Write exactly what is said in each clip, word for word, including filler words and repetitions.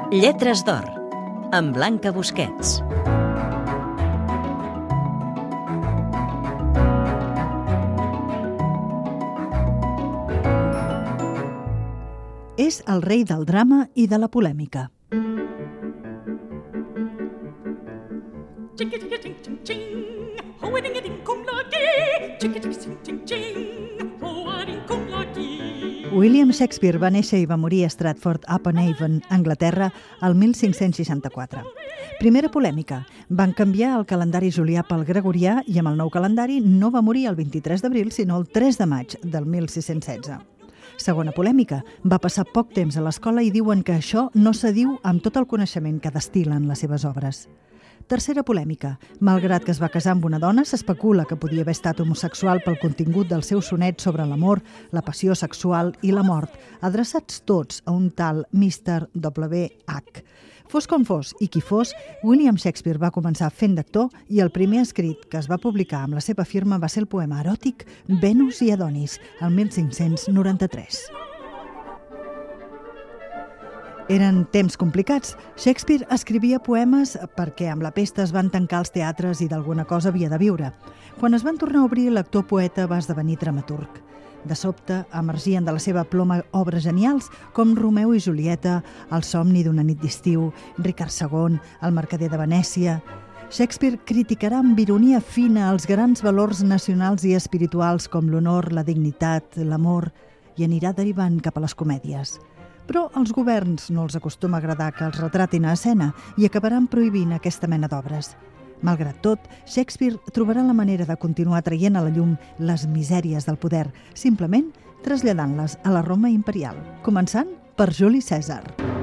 Lletres d'or, amb Blanca Busquets. És el rei del drama i de la polèmica. William Shakespeare va néixer i va morir a Stratford-upon-Avon, Anglaterra, el mil cinc-cents seixanta-quatre. Primera polèmica. Van canviar el calendari julià pel gregorià i amb el nou calendari no va morir el vint-i-tres d'abril, sinó el tres de maig del mil sis-cents setze. Segona polèmica. Va passar poc temps a l'escola i diuen que això no s'adiu amb tot el coneixement que destil·len les seves obres. Tercera polèmica. Malgrat que es va casar amb una dona, s'especula que podia haver estat homosexual pel contingut del seu sonet sobre l'amor, la passió sexual i la mort, adreçats tots a un tal mister W H. Fos com fos i qui fos, William Shakespeare va començar fent d'actor i el primer escrit que es va publicar amb la seva firma va ser el poema eròtic Venus i Adonis, el mil cinc-cents noranta-tres. Eren temps complicats. Shakespeare escrivia poemes perquè amb la pesta es van tancar els teatres i d'alguna cosa havia de viure. Quan es van tornar a obrir, l'actor poeta va esdevenir dramaturg. De sobte, emergien de la seva ploma obres genials com Romeu i Julieta, El somni d'una nit d'estiu, Ricard segon, El mercader de Venècia. Shakespeare criticarà amb ironia fina els grans valors nacionals i espirituals com l'honor, la dignitat, l'amor, i anirà derivant cap a les comèdies. Però als governs no els acostuma a agradar que els retratin a escena i acabaran prohibint aquesta mena d'obres. Malgrat tot, Shakespeare trobarà la manera de continuar traient a la llum les misèries del poder, simplement traslladant-les a la Roma imperial, començant per Juli Cèsar.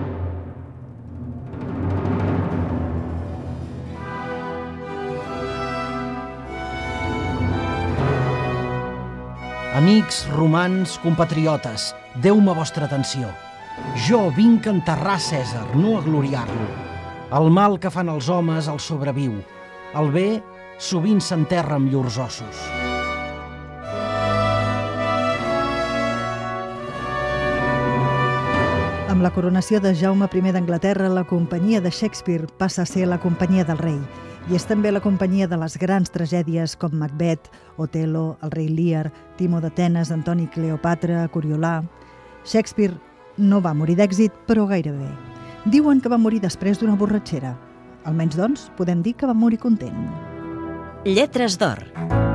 Amics, romans, compatriotes, deu-me vostra atenció. Jo vinc a enterrar Cèsar, no a gloriar-lo. El mal que fan els homes el sobreviu. El bé sovint s'enterra amb llurs ossos. Amb la coronació de Jaume primer d'Anglaterra, la companyia de Shakespeare passa a ser la companyia del rei. I és també la companyia de les grans tragèdies com Macbeth, Otello, El rei Lear, Timó d'Atenes, Antoni i Cleopatra, Coriolà. Shakespeare no va morir d'èxit, però gairebé. Diuen que va morir després d'una borratxera. Almenys, doncs, podem dir que va morir content. Lletres d'or.